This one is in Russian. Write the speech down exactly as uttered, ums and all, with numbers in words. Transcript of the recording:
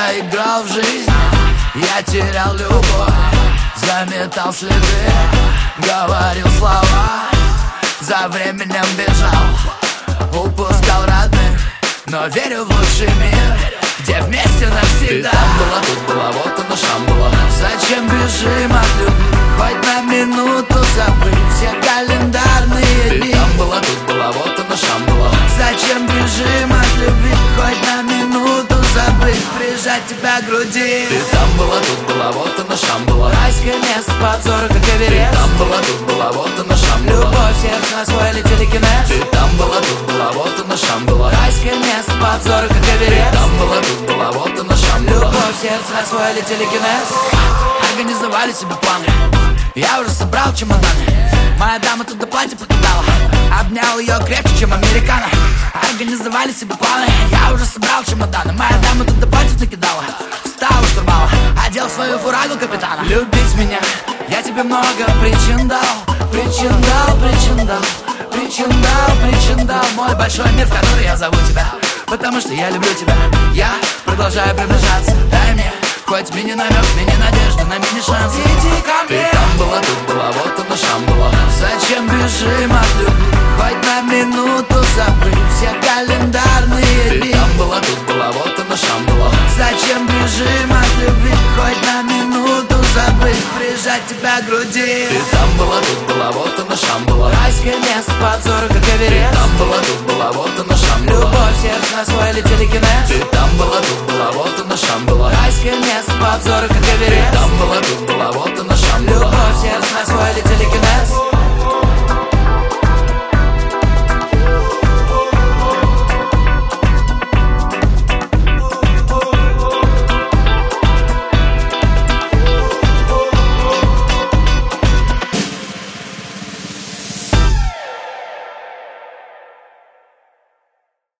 я играл в жизнь, я терял любовь, заметал следы, говорил слова, за временем бежал, упускал родных, но верю в лучший мир, где вместе навсегда. Ты там была, тут была, вот оно шам было. Зачем бежим от любви, хоть на минуту забыть все календарные дни. Ты там была, тут была, вот оно шам было. Зачем бежим от любви, хоть на минуту забыть прижать тебя к груди. Ты там была, тут была, вот оно шам было. Райское место, подзор, как Эверест. Ты там была, тут была, вот оно шам было. Любовь, сердце освоили телекинез. Ты там была, тут была, вот оно шам было. Райское место, подзор, как Эверест. Ты там была, тут была, вот оно шам было. Любовь, сердце освоили телекинез. Организовали себе планы, я уже собрал чемоданы. Моя дама туда платье покидала, обнял ее крепче, чем американо. Организовали себе планы, я уже собрал чемоданы. Моя дама туда платье накидала, встал у штурвала, одел свою фурагу капитана. Любить меня, я тебе много причин дал, причин дал, причин дал, причин дал, причин дал. Мой большой мир, в который я зову тебя, потому что я люблю тебя. Я продолжаю приближаться, дай мне хоть мини-намек, мини-надежда на мини-шанс. Иди ко мне. Ты там была, тут была, вот оно шам было. Зачем бежим от любви, хоть на минуту забыть все календарные дни. Ты там была, тут была, вот оно шам было. Зачем бежим от любви, хоть на минуту забыть прижать тебя к груди. Ты там была, тут была, вот оно шам было. Райское место, подзор, как Эверест. Ты там была, тут была, вот оно шам было. Любовь, сердце освоили телекинез. Ты там была, тут была, вот оно шам было. Райское место, подзор, как Эверест. Ты там была, тут была, вот оно шам было. Любовь, сердце освоили телекинез.